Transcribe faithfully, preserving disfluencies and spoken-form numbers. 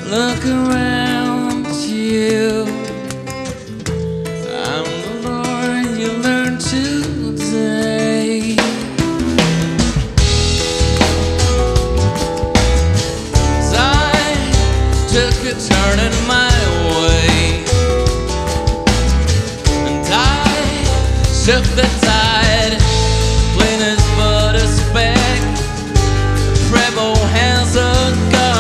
Look around you. I'm the Lord you learn today. As I took a turn in my way, and I shook the tide.